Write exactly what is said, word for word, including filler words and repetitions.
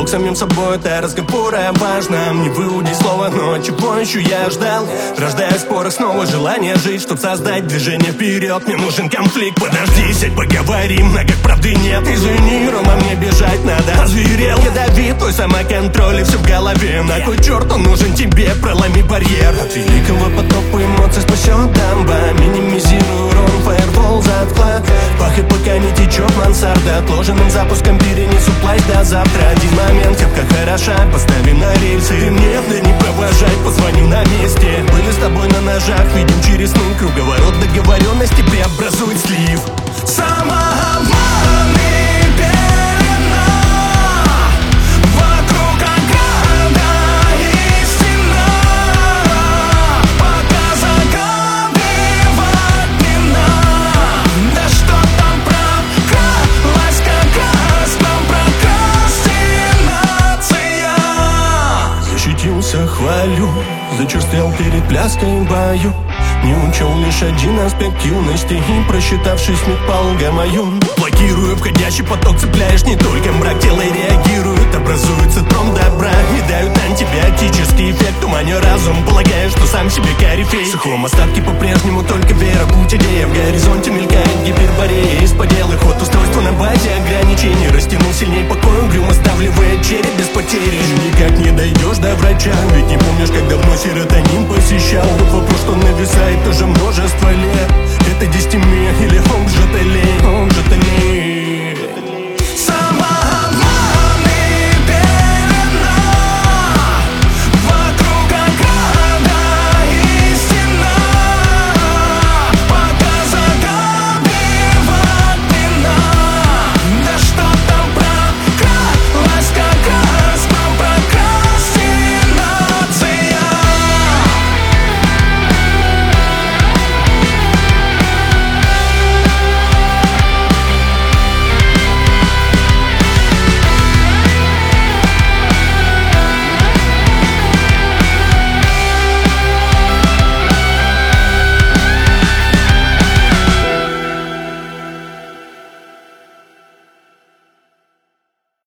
диалог с самим собой, это разговор о важном. Не выудить слово, но чего еще я ждал? Рождая в спорах снова желание жить, чтоб создать движение вперед. Мне нужен конфликт, подожди, сядь, поговорим, на как правды нет. Извини, Рома, мне бежать надо. Озверел, ядовит, твой самоконтроль и все в голове. На кой черт он нужен тебе, проломи барьер. От великого потопа эмоций спасет дамба. Минимизирую урон, фаербол за отклад. Пахнет, пока не течет мансарда. Отложенным запуском перенесу плащ до завтра. Один момент, кепка хороша, поставим на рельсы. Ты мне в не провожать, позвоню на месте. Были с тобой на ножах, видим через сны. Круговорот договоренности преобразует слив. Самообман и пелена. Вокруг ограда и стена. Пока заговаривать не надо. Да что там прокралась, как раз там прокрастинация. Защитился, хвалю, зачерствел перед пляской в бою. Не учел лишь один аспект юности и, просчитавшись, миг полга мою. Блокирую входящий поток, цепляешь не только мрак. Тело реагирует, образуется трон добра. Не дают антибиотический эффект, туманю разум, полагая, что сам себе корифей. В сухом остатке по-прежнему только вера, путь идея. В горизонте мелькает гиперборея. Из-под дела ход устройства на базе ограничений. Растянул сильней покой, угрюмо ставливает череп без потери. Никак не дойдешь до врача, ведь не помнишь, как давно серотонин посещал. Вот вопрос, что нависает тоже множество лет. Это дистемия или он же талей, он же талей.